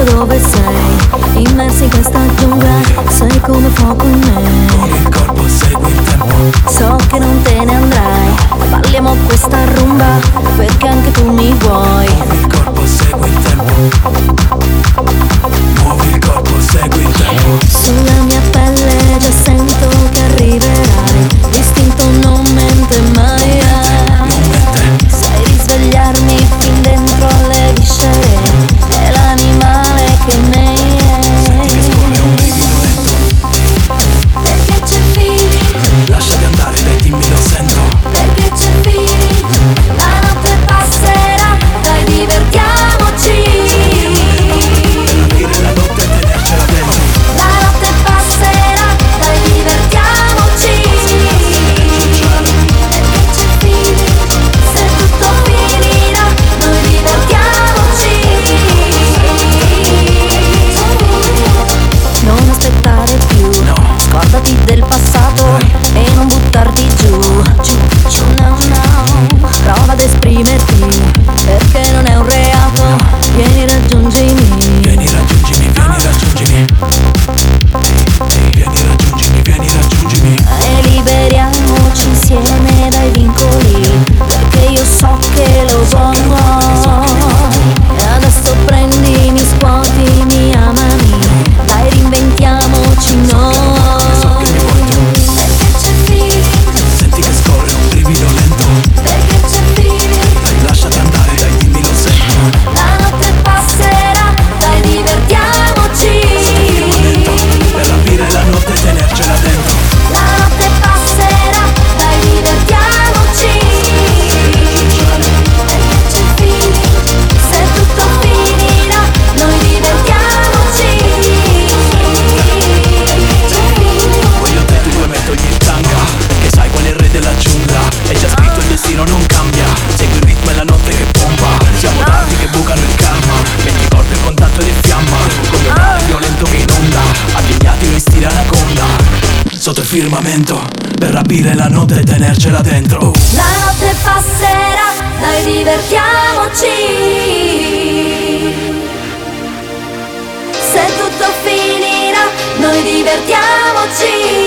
dimentico dove sei, immersi in questa giungla, sei come fuoco in me. Con il corpo segui il tempo, So che non te ne andrai, balliamo questa rumba, perché anche tu mi vuoi. muovi il corpo segui il tempo, muovi il corpo segui il tempo. Sulla mia pelle già sento che arriverai, l'istinto non mente mai. Non mente, Sai risvegliarmi fin dentro alle viscere, è l'animale che me senti che scorre un brivido lento. Perché c'è feeling, Lasciati andare, dai dimmi lo sento. perché c'è feeling, la notte passerà, dai divertiamoci. Per aprire la notte e tenercela dentro. La notte passerà, dai divertiamoci. Perché c'è feeling, se tutto finirà, noi divertiamoci. Non aspettare più, No, scordati del passato e non buttarti giù. No, no, prova ad esprimerti, perché non è un reato. Vieni, raggiungimi. vieni raggiungimi, vieni raggiungimi. Vieni raggiungimi, vieni raggiungimi. E liberiamoci insieme dai vincoli, perché io so che lo vuoi. E adesso prendimi, scuotimi, amami, dai reinventiamoci noi. Perché c'è feeling, Senti che scorre un brivido lento. perché c'è feeling, Dai lasciati andare, dai dimmi lo sento. la notte passerà, dai divertiamoci. Lento, per aprire la notte e tenercela dentro. La notte passerà, dai divertiamoci. Perché c'è feeling, se tutto finirà, noi divertiamoci. C'è feeling, Voglio te, tu due metodi in tanga, perché sai qual è il re della giungla. È già scritto, il destino non cambia. Segui il ritmo e la notte che pompa. Siamo dardi che bucano il karma. Metti corpo in contatto ed è fiamma. Come un mare violento che inonda, abbigliati noi stile anaconda. Sotto il firmamento, per rapire la notte e tenercela dentro. la notte passerà, dai divertiamoci. Se tutto finirà, noi divertiamoci.